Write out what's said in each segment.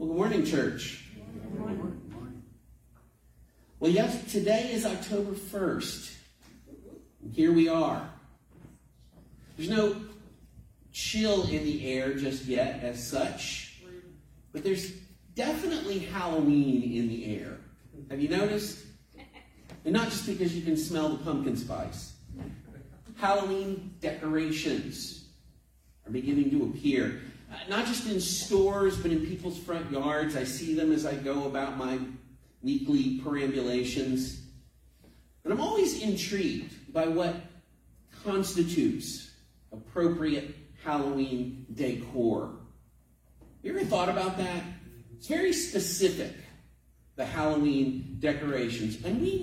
Well, good morning, church. Good morning. Well, yes, today is October 1st. And here we are. There's no chill in the air just yet as such, but there's definitely Halloween in the air. Have you noticed? And not just because you can smell the pumpkin spice. Halloween decorations are beginning to appear. Not just in stores, but in people's front yards. I see them as I go about my weekly perambulations. And I'm always intrigued by what constitutes appropriate Halloween decor. You ever thought about that? It's very specific, the Halloween decorations. And we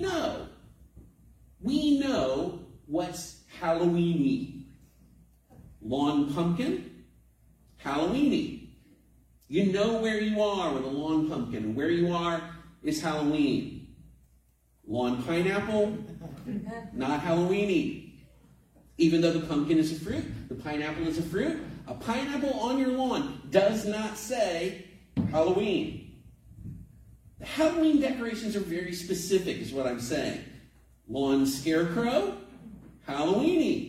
know what's Halloween-y. Lawn pumpkin, Halloween-y. You know where you are with a lawn pumpkin, and where you are is Halloween. Lawn pineapple, not Halloween-y. Even though the pumpkin is a fruit, the pineapple is a fruit, a pineapple on your lawn does not say Halloween. The Halloween decorations are very specific, is what I'm saying. Lawn scarecrow, Halloween-y.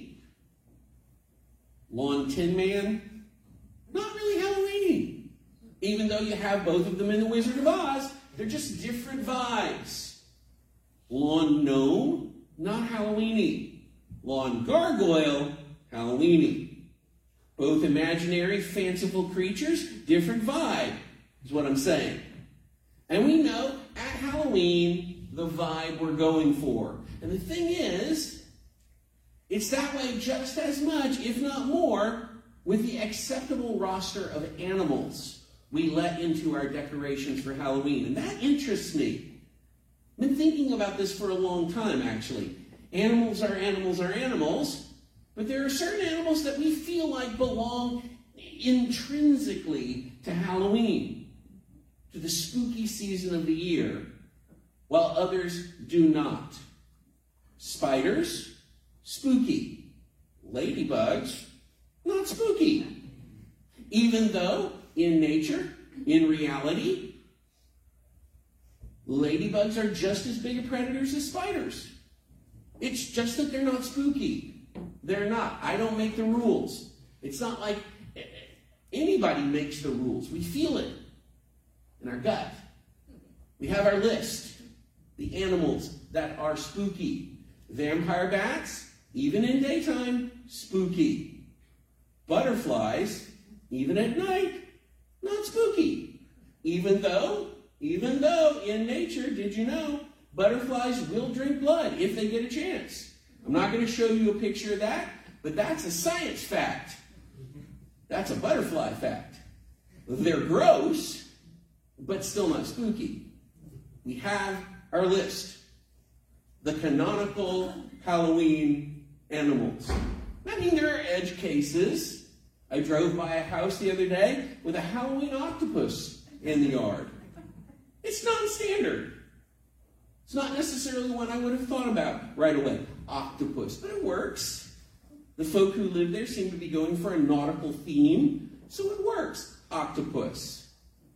Lawn Tin Man, not really Halloween-y. Even though you have both of them in The Wizard of Oz, they're just different vibes. Lawn Gnome, not Halloween-y. Lawn Gargoyle, Halloween-y. Both imaginary, fanciful creatures, different vibe, is what I'm saying. And we know at Halloween, the vibe we're going for. And the thing is, it's that way just as much, if not more, with the acceptable roster of animals we let into our decorations for Halloween. And that interests me. I've been thinking about this for a long time, actually. Animals are animals, but there are certain animals that we feel like belong intrinsically to Halloween, to the spooky season of the year, while others do not. Spiders, spooky. Ladybugs, not spooky. Even though, in nature, in reality, ladybugs are just as big predators as spiders. It's just that they're not spooky. They're not. I don't make the rules. It's not like anybody makes the rules. We feel it in our gut. We have our list. The animals that are spooky. Vampire bats, even in daytime, spooky. Butterflies, even at night, not spooky. Even though in nature, did you know, butterflies will drink blood if they get a chance. I'm not going to show you a picture of that, but that's a science fact. That's a butterfly fact. They're gross, but still not spooky. We have our list. The canonical Halloween animals. I mean, there are edge cases. I drove by a house the other day with a Halloween octopus in the yard. It's non-standard. It's not necessarily one I would have thought about right away. Octopus, but it works. The folk who live there seem to be going for a nautical theme, so it works. Octopus.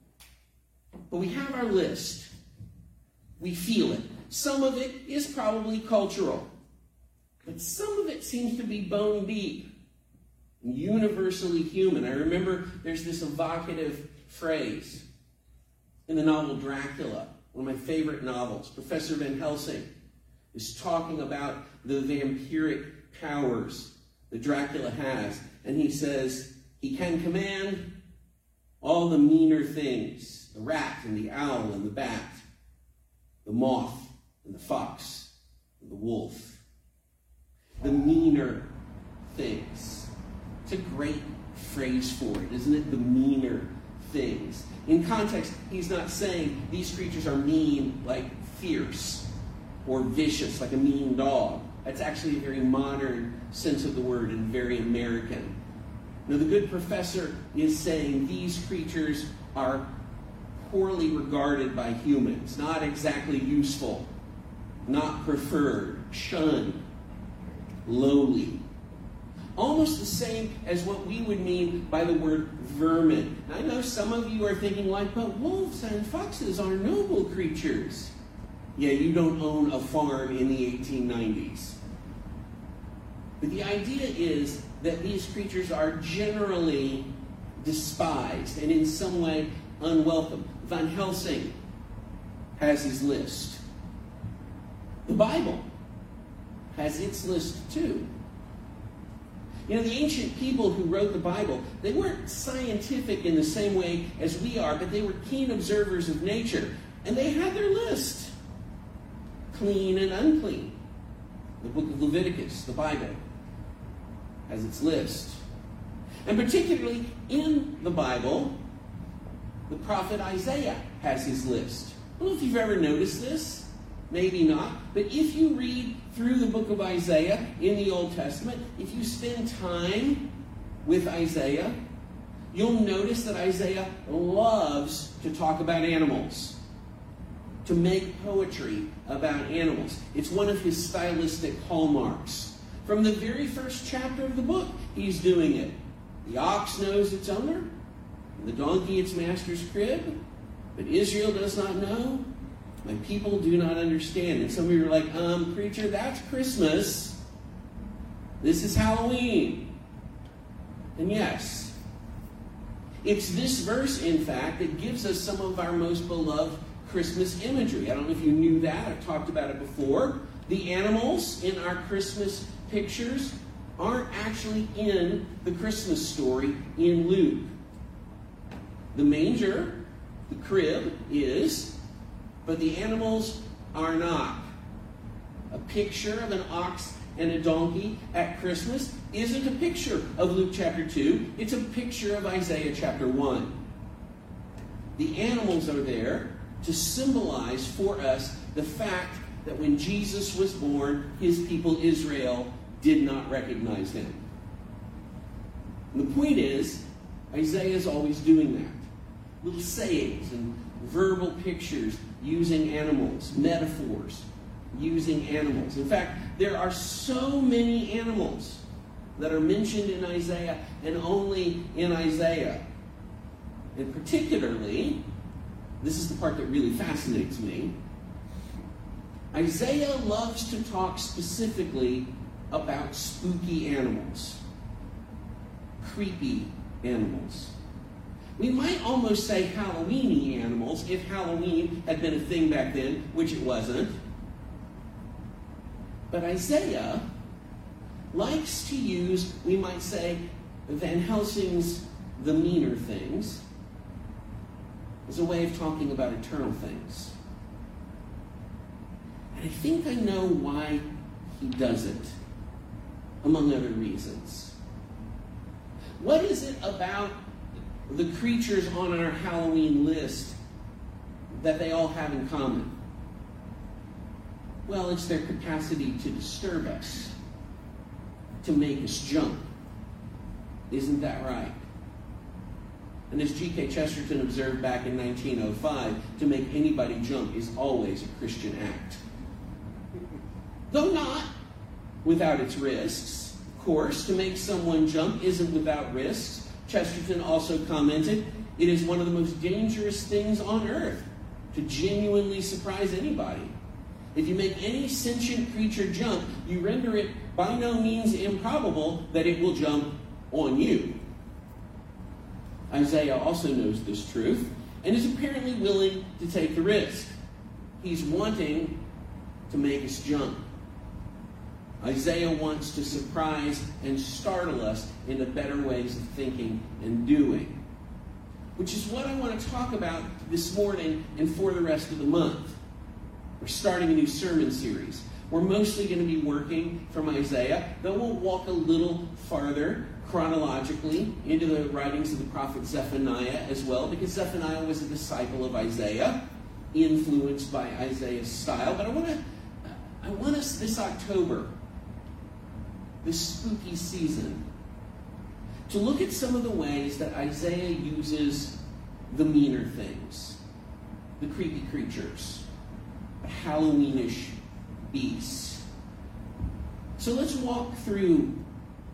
But we have our list. We feel it. Some of it is probably cultural, but some of it seems to be bone deep and universally human. I remember there's this evocative phrase in the novel Dracula, one of my favorite novels. Professor Van Helsing is talking about the vampiric powers that Dracula has, and he says he can command all the meaner things, the rat and the owl and the bat, the moth and the fox and the wolf. The meaner things. It's a great phrase for it, isn't it? The meaner things. In context, he's not saying these creatures are mean like fierce or vicious like a mean dog. That's actually a very modern sense of the word and very American. Now, the good professor is saying these creatures are poorly regarded by humans, not exactly useful, not preferred, shunned, lowly. almost the same as what we would mean by the word vermin. I know some of you are thinking like, but wolves and foxes are noble creatures. Yeah, you don't own a farm in the 1890s. But the idea is that these creatures are generally despised and in some way unwelcome. Van Helsing has his list. The Bible has its list too. You know, the ancient people who wrote the Bible, they weren't scientific in the same way as we are, but they were keen observers of nature. And they had their list. Clean and unclean. The book of Leviticus, the Bible, has its list. And particularly in the Bible, the prophet Isaiah has his list. I don't know if you've ever noticed this. Maybe not. But if you read through the book of Isaiah in the Old Testament, if you spend time with Isaiah, you'll notice that Isaiah loves to talk about animals, to make poetry about animals. It's one of his stylistic hallmarks. From the very first chapter of the book, he's doing it. The ox knows its owner, and the donkey its master's crib, but Israel does not know. My people do not understand. And some of you are like, preacher, that's Christmas. This is Halloween. And yes, it's this verse, in fact, that gives us some of our most beloved Christmas imagery. I don't know if you knew that. I've talked about it before. The animals in our Christmas pictures aren't actually in the Christmas story in Luke. The manger, the crib, is, but the animals are not. A picture of an ox and a donkey at Christmas isn't a picture of Luke chapter 2. It's a picture of Isaiah chapter 1. The animals are there to symbolize for us the fact that when Jesus was born, his people Israel did not recognize him. And the point is, Isaiah is always doing that. Little sayings and verbal pictures using animals, metaphors using animals. In fact, there are so many animals that are mentioned in Isaiah and only in Isaiah. And particularly, this is the part that really fascinates me, Isaiah loves to talk specifically about spooky animals, creepy animals. We might almost say Halloween-y animals if Halloween had been a thing back then, which it wasn't. But Isaiah likes to use, we might say, Van Helsing's The Meaner Things as a way of talking about eternal things. And I think I know why he does it, among other reasons. What is it about the creatures on our Halloween list that they all have in common? Well, it's their capacity to disturb us, to make us jump. Isn't that right? And as G.K. Chesterton observed back in 1905, to make anybody jump is always a Christian act. Though not without its risks. Of course, to make someone jump isn't without risks. Chesterton also commented, it is one of the most dangerous things on earth to genuinely surprise anybody. If you make any sentient creature jump, you render it by no means improbable that it will jump on you. Isaiah also knows this truth and is apparently willing to take the risk. He's wanting to make us jump. Isaiah wants to surprise and startle us into better ways of thinking and doing, which is what I want to talk about this morning and for the rest of the month. We're starting a new sermon series. We're mostly going to be working from Isaiah, though we'll walk a little farther chronologically into the writings of the prophet Zephaniah as well, because Zephaniah was a disciple of Isaiah, influenced by Isaiah's style. But I want us this October, this spooky season, to look at some of the ways that Isaiah uses the meaner things, the creepy creatures, the Halloweenish beasts. So let's walk through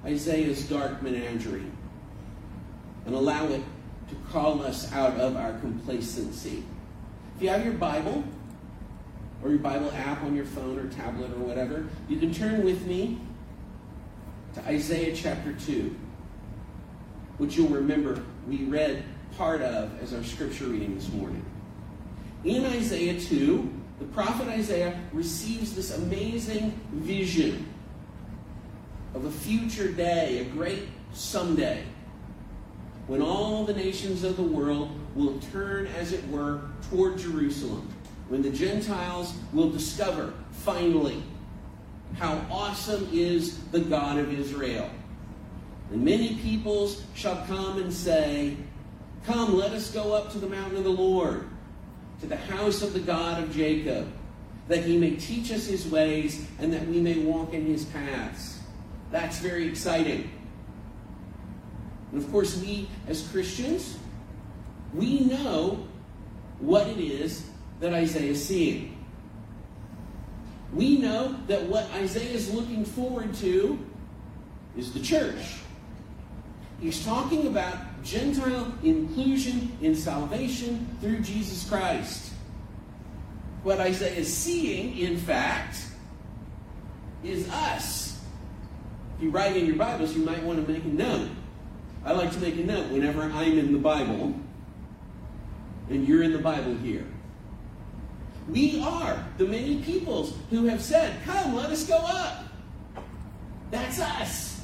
Isaiah's dark menagerie and allow it to call us out of our complacency. If you have your Bible, or your Bible app on your phone or tablet or whatever, you can turn with me to Isaiah chapter 2, which you'll remember we read part of as our scripture reading this morning. In Isaiah 2, the prophet Isaiah receives this amazing vision of a future day, a great someday, when all the nations of the world will turn, as it were, toward Jerusalem. When the Gentiles will discover, finally, how awesome is the God of Israel. And many peoples shall come and say, "Come, let us go up to the mountain of the Lord, to the house of the God of Jacob, that he may teach us his ways, and that we may walk in his paths." That's very exciting. And of course, we as Christians, we know what it is that Isaiah is seeing. We know that what Isaiah is looking forward to is the church. He's talking about Gentile inclusion in salvation through Jesus Christ. What Isaiah is seeing, in fact, is us. If you write in your Bibles, you might want to make a note. I like to make a note whenever I'm in the Bible and you're in the Bible here. We are the many peoples who have said, "Come, let us go up." That's us.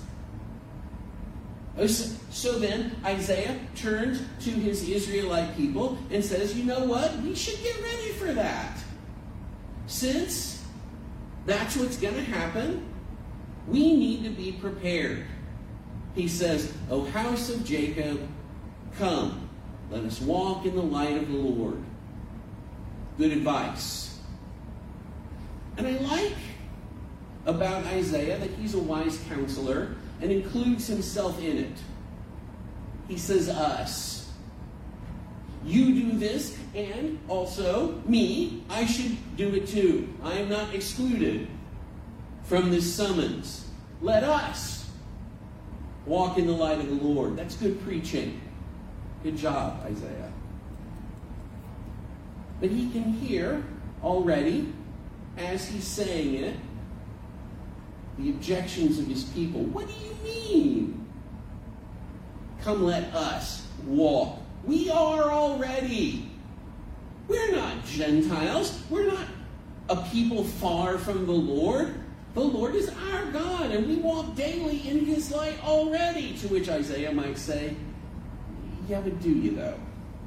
So then Isaiah turns to his Israelite people and says, you know what? We should get ready for that. Since that's what's going to happen, we need to be prepared. He says, "O house of Jacob, come, let us walk in the light of the Lord." Good advice. And I like about Isaiah that he's a wise counselor and includes himself in it. He says, us. You do this, and also me, I should do it too. I am not excluded from this summons. Let us walk in the light of the Lord. That's good preaching. Good job, Isaiah. But he can hear already, as he's saying it, the objections of his people. What do you mean? Come, let us walk. We are already. We're not Gentiles. We're not a people far from the Lord. The Lord is our God, and we walk daily in his light already. To which Isaiah might say, yeah, but do you though?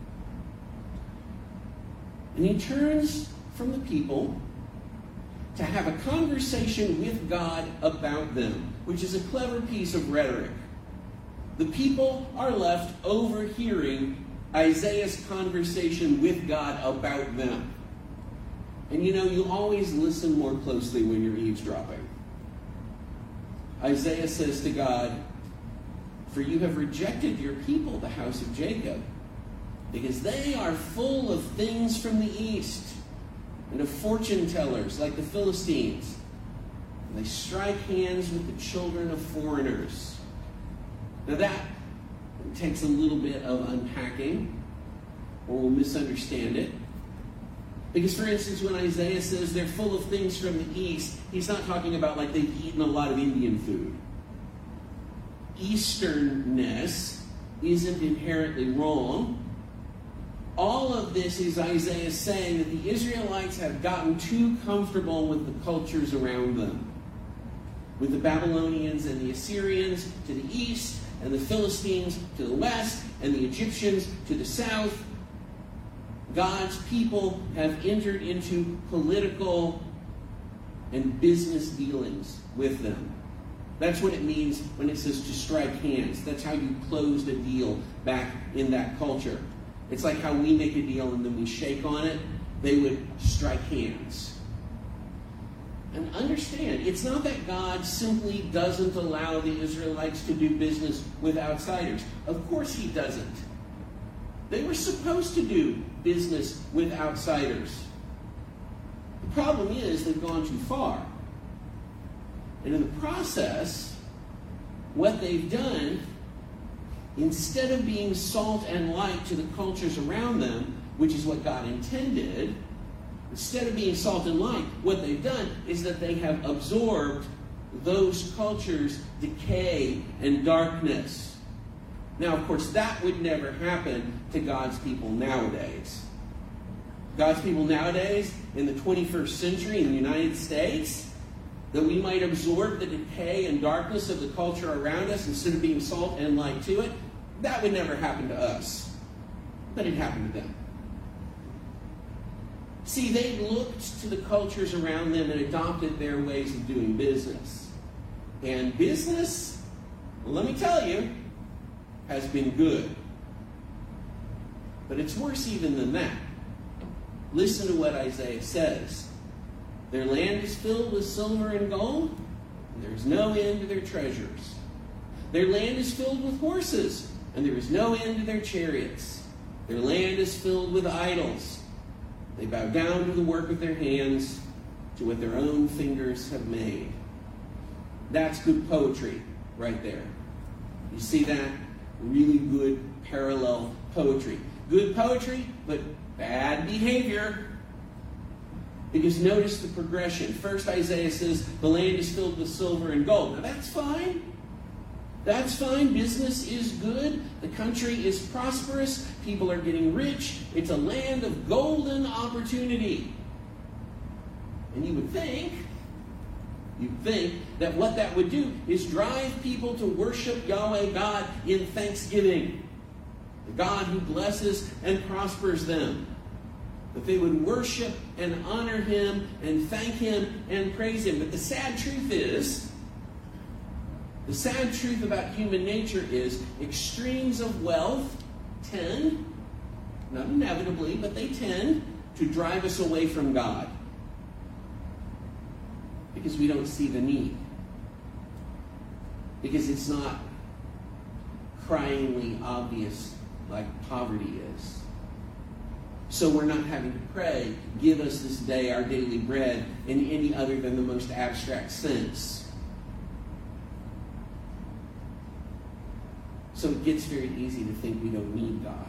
And he turns from the people to have a conversation with God about them, which is a clever piece of rhetoric. The people are left overhearing Isaiah's conversation with God about them. And you know, you always listen more closely when you're eavesdropping. Isaiah says to God, "For you have rejected your people, the house of Jacob, because they are full of things from the east, and of fortune tellers like the Philistines. And they strike hands with the children of foreigners." Now that takes a little bit of unpacking, or we'll misunderstand it. Because, for instance, when Isaiah says they're full of things from the east, he's not talking about like they've eaten a lot of Indian food. Easternness isn't inherently wrong. All of this is Isaiah saying that the Israelites have gotten too comfortable with the cultures around them. With the Babylonians and the Assyrians to the east, and the Philistines to the west, and the Egyptians to the south. God's people have entered into political and business dealings with them. That's what it means when it says to strike hands. That's how you closed a deal back in that culture. It's like how we make a deal and then we shake on it. They would strike hands. And understand, it's not that God simply doesn't allow the Israelites to do business with outsiders. Of course he doesn't. They were supposed to do business with outsiders. The problem is they've gone too far. And in the process, what they've done, instead of being salt and light to the cultures around them, which is what God intended, instead of being salt and light, what they've done is that they have absorbed those cultures' decay and darkness. Now, of course, that would never happen to God's people nowadays. God's people nowadays, in the 21st century in the United States, that we might absorb the decay and darkness of the culture around us instead of being salt and light to it, that would never happen to us. But it happened to them. See, they looked to the cultures around them and adopted their ways of doing business. And business, well, let me tell you, has been good. But it's worse even than that. Listen to what Isaiah says. Their land is filled with silver and gold, and there is no end to their treasures. Their land is filled with horses, and there is no end to their chariots. Their land is filled with idols. They bow down to the work of their hands, to what their own fingers have made. That's good poetry right there. You see that? Really good parallel poetry. Good poetry, but bad behavior. Because notice the progression. First, Isaiah says, the land is filled with silver and gold. Now, that's fine. That's fine. Business is good. The country is prosperous. People are getting rich. It's a land of golden opportunity. And you would think that what that would do is drive people to worship Yahweh God in thanksgiving. The God who blesses and prospers them. That they would worship and honor Him and thank Him and praise Him. But the sad truth about human nature is extremes of wealth tend, not inevitably, but they tend to drive us away from God. Because we don't see the need. Because it's not cryingly obvious like poverty is. So we're not having to pray, give us this day our daily bread, in any other than the most abstract sense. So it gets very easy to think we don't need God.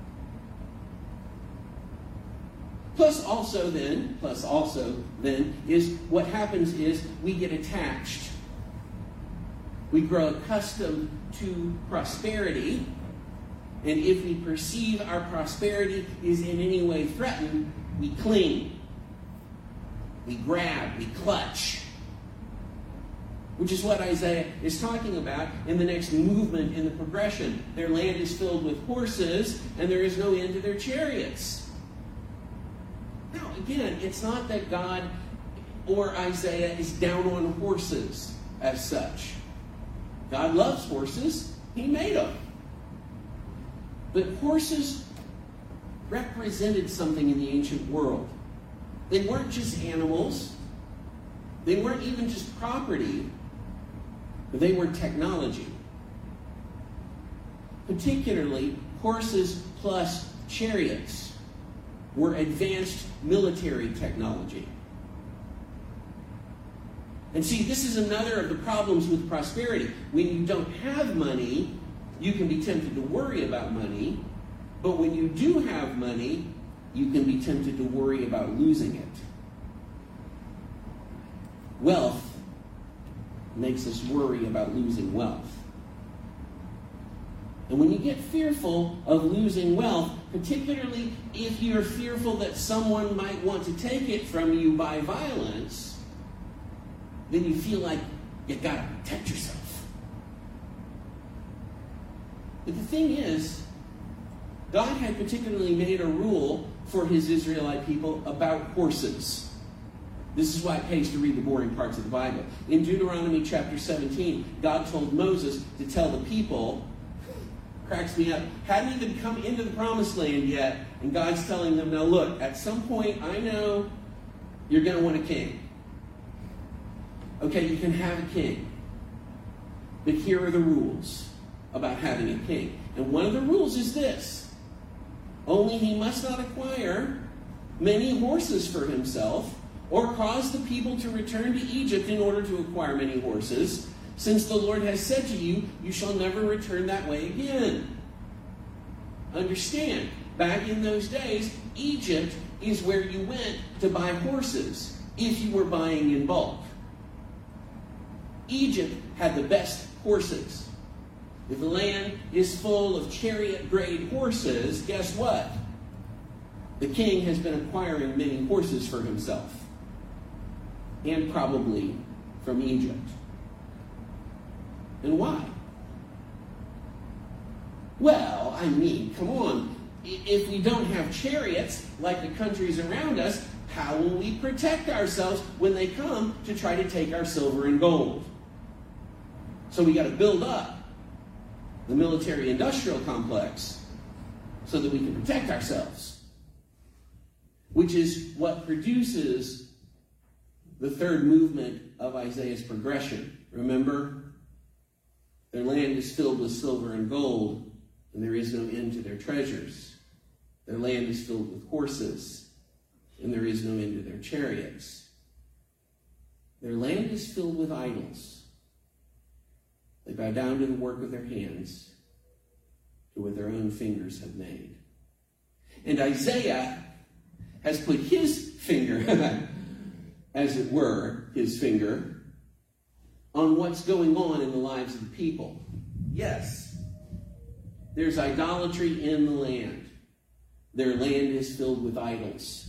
Plus also then, is what happens is we get attached. We grow accustomed to prosperity. And if we perceive our prosperity is in any way threatened, we cling. We grab, we clutch. Which is what Isaiah is talking about in the next movement in the progression. Their land is filled with horses, and there is no end to their chariots. Now, again, it's not that God or Isaiah is down on horses as such. God loves horses. He made them. But horses represented something in the ancient world. They weren't just animals. They weren't even just property. But they were technology. Particularly, horses plus chariots were advanced military technology. And see, this is another of the problems with prosperity. When you don't have money, you can be tempted to worry about money. But when you do have money, you can be tempted to worry about losing it. Wealth makes us worry about losing wealth. And when you get fearful of losing wealth, particularly if you're fearful that someone might want to take it from you by violence, then you feel like you got to protect yourself. But the thing is, God had particularly made a rule for His Israelite people about horses. This is why it pays to read the boring parts of the Bible. In Deuteronomy chapter 17, God told Moses to tell the people, cracks me up, hadn't even come into the promised land yet, and God's telling them, now look, at some point, I know you're going to want a king. Okay, you can have a king. But here are the rules about having a king. And one of the rules is this. Only he must not acquire many horses for himself, or cause the people to return to Egypt in order to acquire many horses. since the Lord has said to you, you shall never return that way again. Understand, back in those days, Egypt is where you went to buy horses if you were buying in bulk. Egypt had the best horses. If the land is full of chariot-grade horses, guess what? The king has been acquiring many horses for himself, and probably from Egypt. And why? Well, I mean, come on. If we don't have chariots like the countries around us, how will we protect ourselves when they come to try to take our silver and gold? So we got to build up the military-industrial complex so that we can protect ourselves, which is what produces the third movement of Isaiah's progression. Remember, their land is filled with silver and gold, and there is no end to their treasures. Their land is filled with horses, and there is no end to their chariots. Their land is filled with idols. They bow down to the work of their hands, to what their own fingers have made. And Isaiah has put his finger, as it were, his finger, on what's going on in the lives of the people. Yes, there's idolatry in the land. Their land is filled with idols.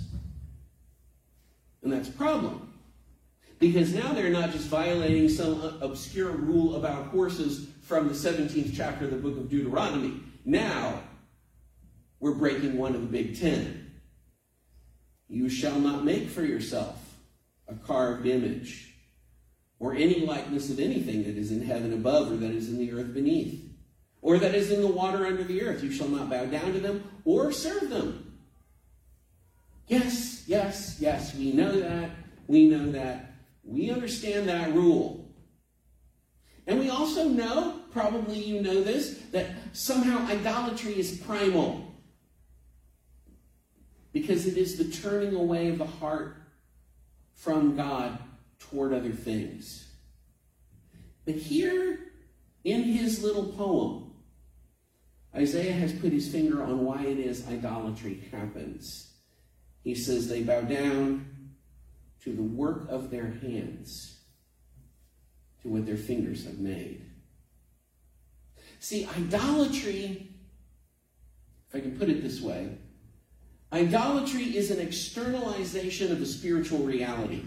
And that's a problem. Because now they're not just violating some obscure rule about horses from the 17th chapter of the book of Deuteronomy. Now, we're breaking one of the big 10. You shall not make for yourself a carved image, or any likeness of anything that is in heaven above, or that is in the earth beneath, or that is in the water under the earth. You shall not bow down to them or serve them. Yes, yes, yes, we know that. We know that. We understand that rule. And we also know, probably you know this, that somehow idolatry is primal. Because it is the turning away of the heart from God toward other things. But here, in his little poem, Isaiah has put his finger on why it is idolatry happens. He says they bow down to the work of their hands, to what their fingers have made. See, idolatry, if I can put it this way, idolatry is an externalization of a spiritual reality.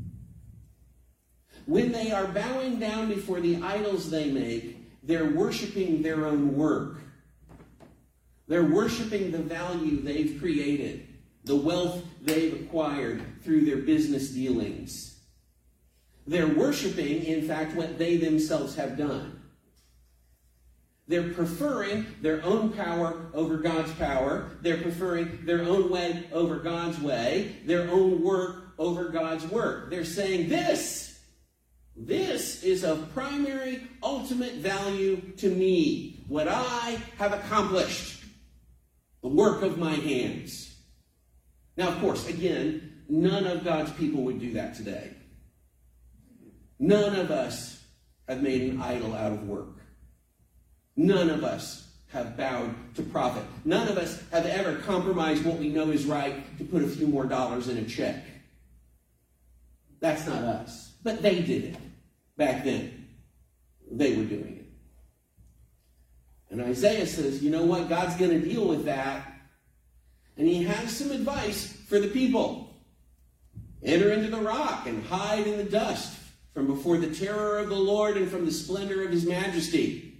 When they are bowing down before the idols they make, they're worshiping their own work. They're worshiping the value they've created, the wealth they've acquired through their business dealings. They're worshiping, in fact, what they themselves have done. They're preferring their own power over God's power. They're preferring their own way over God's way, their own work over God's work. They're saying this is of primary, ultimate value to me, what I have accomplished, the work of my hands. Now, of course, again, none of God's people would do that today. None of us have made an idol out of work. None of us have bowed to profit. None of us have ever compromised what we know is right to put a few more dollars in a check. That's not us. But they did it back then. They were doing it. And Isaiah says, you know what? God's going to deal with that. And he has some advice for the people. Enter into the rock and hide in the dust from before the terror of the Lord and from the splendor of his majesty.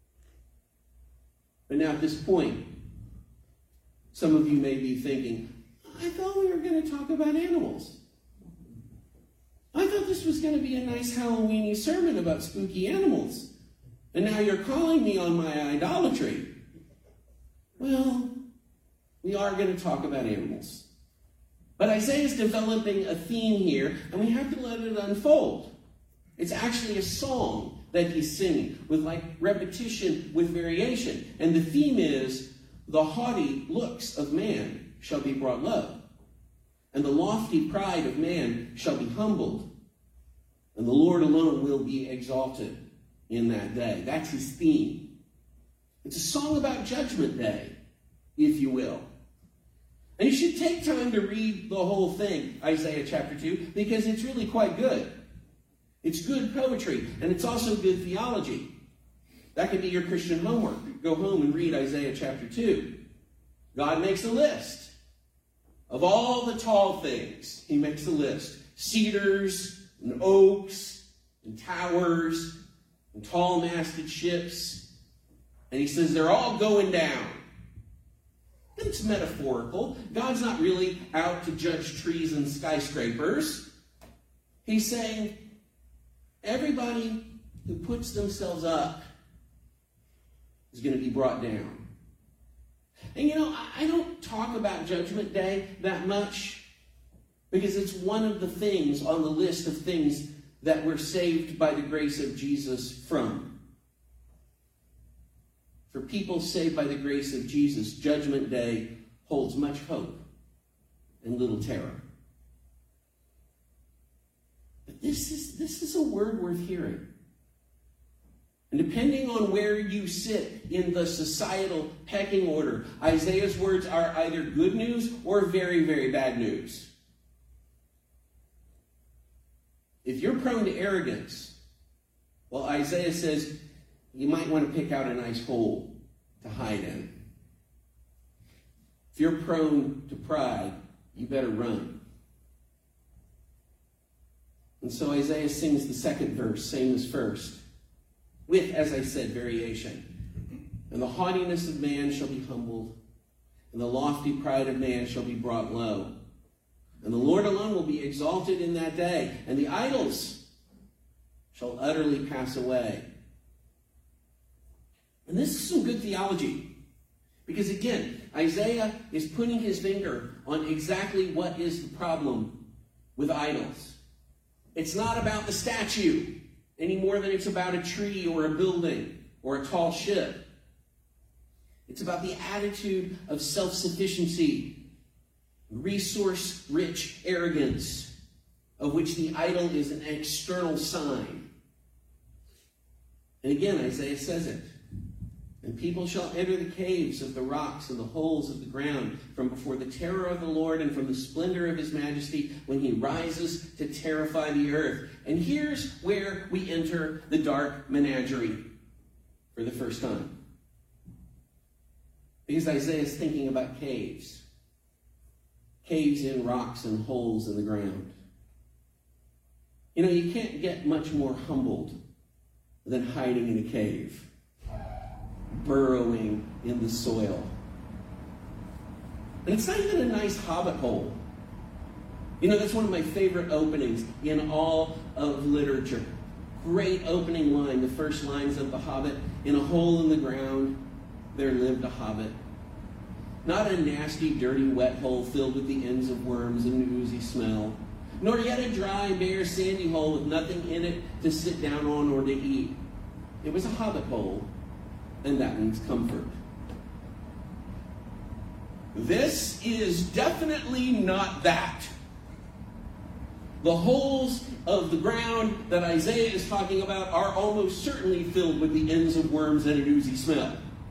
But now at this point, some of you may be thinking, I thought we were going to talk about animals. I thought this was going to be a nice Halloween-y sermon about spooky animals. And now you're calling me on my idolatry. Well, we are going to talk about animals. But Isaiah is developing a theme here, and we have to let it unfold. It's actually a song that he's singing, with like repetition, with variation. And the theme is, the haughty looks of man shall be brought low, and the lofty pride of man shall be humbled, and the Lord alone will be exalted. in that day. That's his theme. It's a song about Judgment Day, if you will. And you should take time to read the whole thing, Isaiah chapter 2, because it's really quite good. It's good poetry, and it's also good theology. That could be your Christian homework. Go home and read Isaiah chapter 2. God makes a list of all the tall things. He makes a list. Cedars and oaks and towers and tall masted ships. And he says they're all going down. It's metaphorical. God's not really out to judge trees and skyscrapers. He's saying everybody who puts themselves up is going to be brought down. And I don't talk about Judgment Day that much because it's one of the things on the list of things that we're saved by the grace of Jesus from. For people saved by the grace of Jesus, Judgment Day holds much hope and little terror. But this is a word worth hearing. And depending on where you sit in the societal pecking order, Isaiah's words are either good news or very, very bad news. If you're prone to arrogance, well, Isaiah says you might want to pick out a nice hole to hide in. If you're prone to pride, you better run. And so Isaiah sings the second verse, same as first, with, as I said, variation. And the haughtiness of man shall be humbled, and the lofty pride of man shall be brought low. And the Lord alone will be exalted in that day, and the idols shall utterly pass away. And this is some good theology. Because again, Isaiah is putting his finger on exactly what is the problem with idols. It's not about the statue any more than it's about a tree or a building or a tall ship. It's about the attitude of self-sufficiency, resource-rich arrogance, of which the idol is an external sign. And again, Isaiah says it. And people shall enter the caves of the rocks and the holes of the ground from before the terror of the Lord and from the splendor of his majesty when he rises to terrify the earth. And here's where we enter the dark menagerie for the first time. Because Isaiah is thinking about caves. Caves in rocks and holes in the ground. You can't get much more humbled than hiding in a cave, burrowing in the soil. And it's not even a nice hobbit hole. That's one of my favorite openings in all of literature. Great opening line, the first lines of The Hobbit. In a hole in the ground, there lived a hobbit. Not a nasty, dirty, wet hole filled with the ends of worms and an oozy smell, nor yet a dry, bare, sandy hole with nothing in it to sit down on or to eat. It was a hobbit hole, and that means comfort. This is definitely not that. The holes of the ground that Isaiah is talking about are almost certainly filled with the ends of worms and an oozy smell.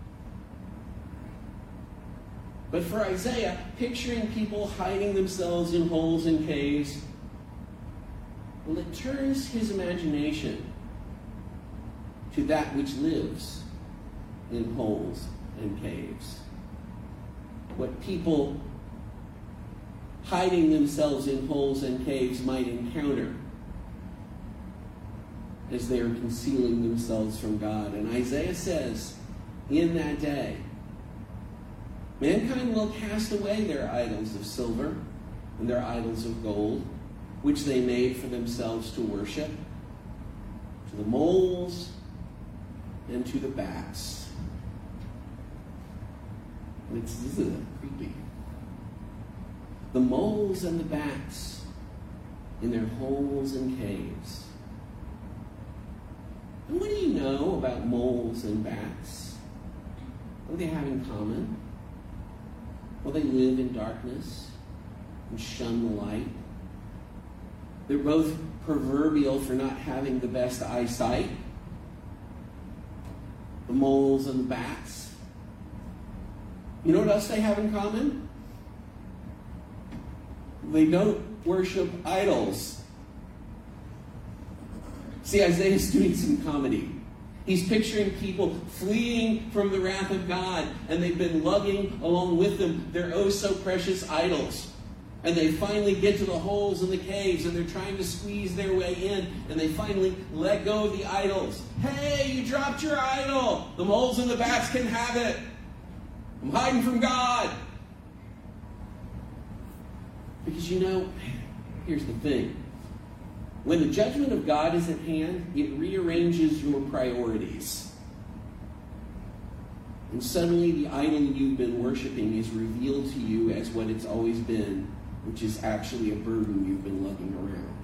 But for Isaiah, picturing people hiding themselves in holes and caves, well, it turns his imagination to that which lives in holes and caves. What people hiding themselves in holes and caves might encounter as they are concealing themselves from God. And Isaiah says, in that day, mankind will cast away their idols of silver and their idols of gold, which they made for themselves to worship, to the moles and to the bats. This is creepy. The moles and the bats in their holes and caves. And what do you know about moles and bats? What do they have in common? Well, they live in darkness and shun the light. They're both proverbial for not having the best eyesight. the moles and the bats. You know what else they have in common? They don't worship idols. See, Isaiah's doing some comedy. He's picturing people fleeing from the wrath of God, and they've been lugging along with them their oh-so-precious idols. And they finally get to the holes in the caves, and they're trying to squeeze their way in, and they finally let go of the idols. Hey, you dropped your idol! The moles and the bats can have it! I'm hiding from God! Because here's the thing. When the judgment of God is at hand, it rearranges your priorities. And suddenly the idol you've been worshiping is revealed to you as what it's always been, which is actually a burden you've been lugging around.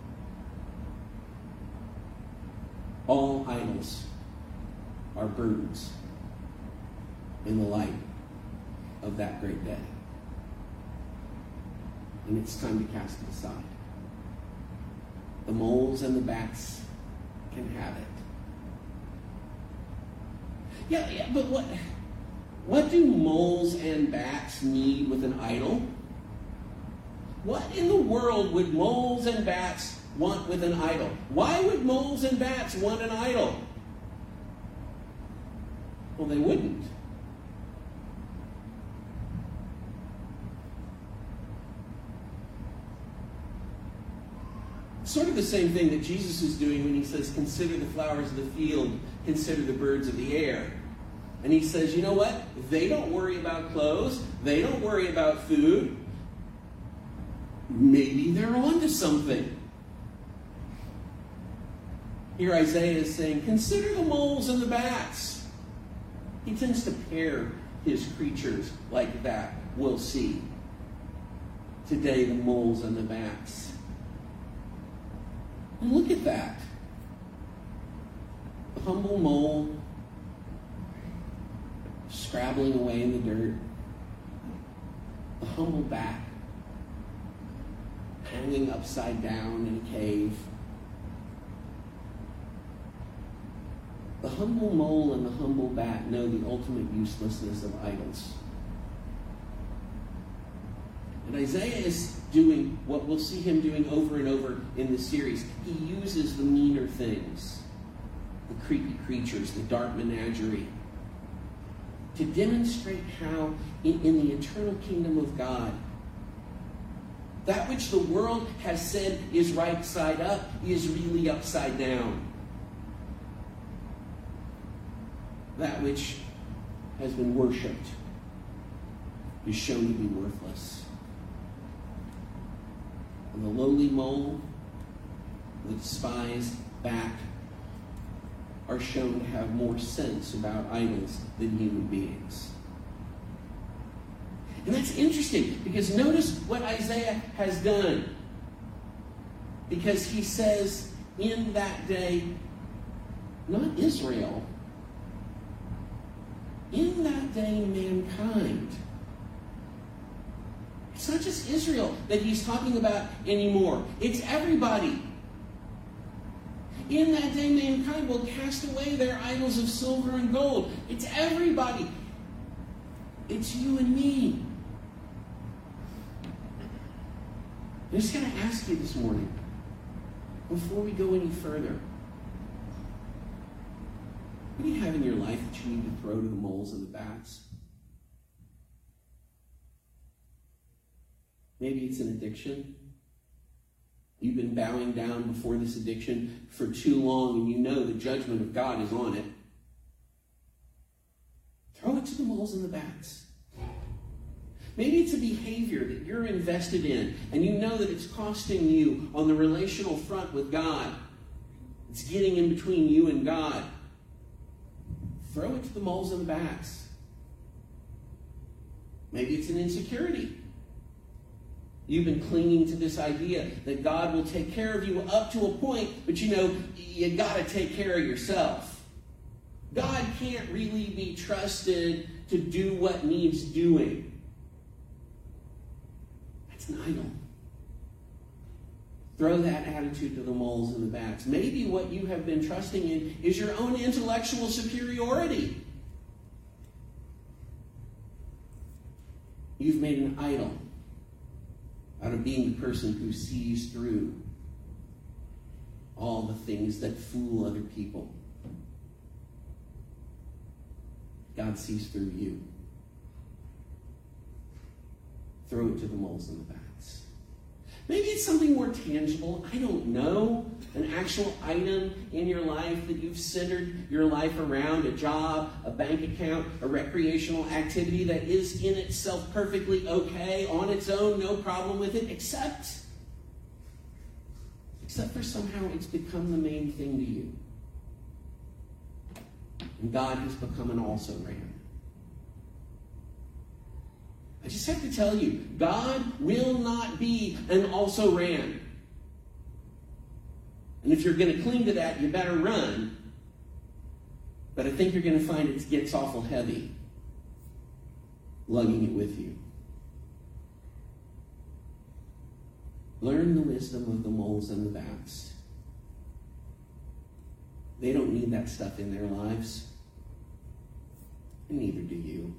All idols are burdens in the light of that great day. And it's time to cast it aside. The moles and the bats can have it. Yeah, but what do moles and bats need with an idol? What in the world would moles and bats want with an idol? Why would moles and bats want an idol? Well, they wouldn't. Sort of the same thing that Jesus is doing when he says, consider the flowers of the field, consider the birds of the air. And he says, you know what? They don't worry about clothes. They don't worry about food. Maybe they're onto something. Here Isaiah is saying, consider the moles and the bats. He tends to pair his creatures like that. We'll see. Today, the moles and the bats. And look at that. The humble mole scrabbling away in the dirt. The humble bat hanging upside down in a cave. The humble mole and the humble bat know the ultimate uselessness of idols. And Isaiah is doing what we'll see him doing over and over in this series. He uses the meaner things, the creepy creatures, the dark menagerie, to demonstrate how in the eternal kingdom of God, that which the world has said is right side up is really upside down. That which has been worshipped is shown to be worthless. And the lowly mole, the despised bat, are shown to have more sense about idols than human beings. And that's interesting, because notice what Isaiah has done. Because he says, in that day, not Israel, in that day, mankind. It's not just Israel that he's talking about anymore. It's everybody. In that day, mankind will cast away their idols of silver and gold. It's everybody. It's you and me. I just got to ask you this morning, before we go any further, what do you have in your life that you need to throw to the moles and the bats? Maybe it's an addiction. You've been bowing down before this addiction for too long, and you know the judgment of God is on it. Throw it to the moles and the bats. Maybe it's a behavior that you're invested in, and you know that it's costing you on the relational front with God. It's getting in between you and God. Throw it to the moles and the bats. Maybe it's an insecurity. You've been clinging to this idea that God will take care of you up to a point, but you got to take care of yourself. God can't really be trusted to do what needs doing. That's an idol. Throw that attitude to the moles and the bats. Maybe what you have been trusting in is your own intellectual superiority. You've made an idol out of being the person who sees through all the things that fool other people. God sees through you. Throw it to the moles and the bats. Maybe it's something more tangible. I don't know. An actual item in your life that you've centered your life around, a job, a bank account, a recreational activity that is in itself perfectly okay, on its own, no problem with it, except for somehow it's become the main thing to you. And God has become an also-ran. I just have to tell you, God will not be an also-ran. And if you're going to cling to that, you better run. But I think you're going to find it gets awful heavy, lugging it with you. Learn the wisdom of the moles and the bats. They don't need that stuff in their lives. And neither do you.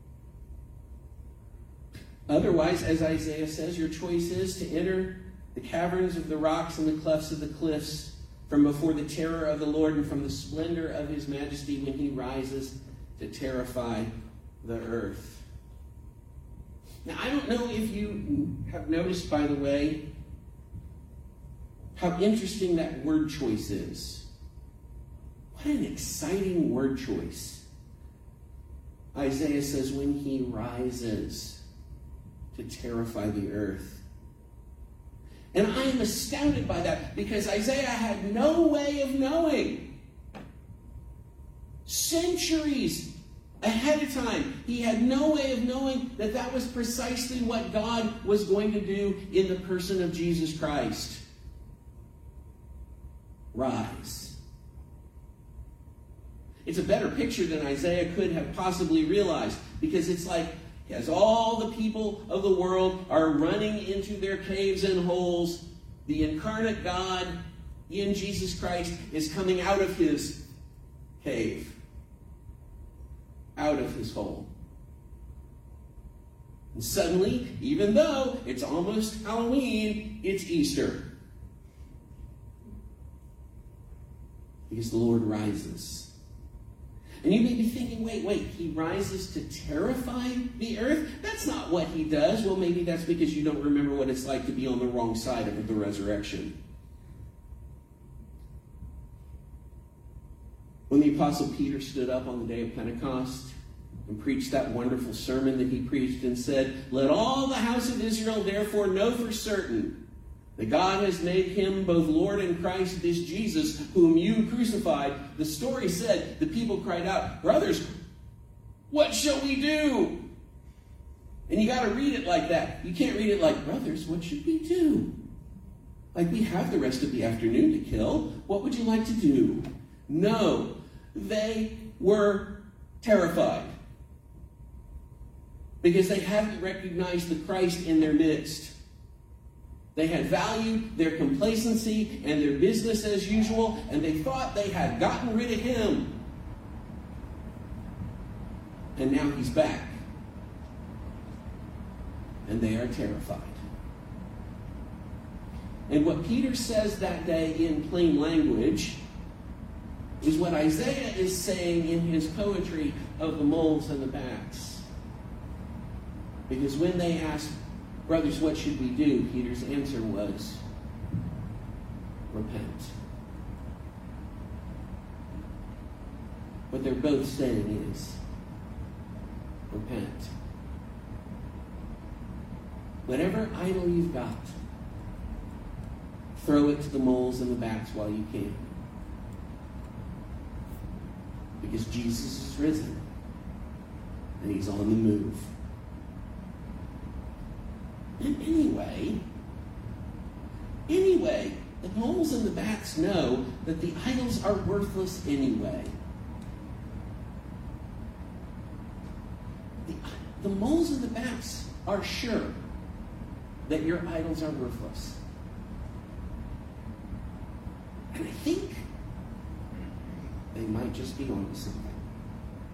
Otherwise, as Isaiah says, your choice is to enter the caverns of the rocks and the clefts of the cliffs from before the terror of the Lord and from the splendor of his majesty when he rises to terrify the earth. Now, I don't know if you have noticed, by the way, how interesting that word choice is. What an exciting word choice. Isaiah says, when he rises to terrify the earth. And I am astounded by that because Isaiah had no way of knowing. Centuries ahead of time, he had no way of knowing that that was precisely what God was going to do in the person of Jesus Christ. Rise. It's a better picture than Isaiah could have possibly realized because it's like, as all the people of the world are running into their caves and holes, the incarnate God in Jesus Christ is coming out of his cave, out of his hole. And suddenly, even though it's almost Halloween, it's Easter. Because the Lord rises. And you may be thinking, wait, he rises to terrify the earth? That's not what he does. Well, maybe that's because you don't remember what it's like to be on the wrong side of the resurrection. When the Apostle Peter stood up on the day of Pentecost and preached that wonderful sermon that he preached and said, let all the house of Israel therefore know for certain that God has made him both Lord and Christ, this Jesus, whom you crucified. The story said, the people cried out, brothers, what shall we do? And you got to read it like that. You can't read it like, brothers, what should we do? Like, we have the rest of the afternoon to kill. What would you like to do? No, they were terrified because they hadn't recognized the Christ in their midst. They had valued their complacency and their business as usual, and they thought they had gotten rid of him. And now he's back. And they are terrified. And what Peter says that day in plain language is what Isaiah is saying in his poetry of the moles and the bats. Because when they asked, brothers, what should we do? Peter's answer was, repent. What they're both saying is, repent. Whatever idol you've got, throw it to the moles and the bats while you can. Because Jesus is risen, and he's on the move. And anyway, the moles and the bats know that the idols are worthless anyway. The moles and the bats are sure that your idols are worthless. And I think they might just be onto something.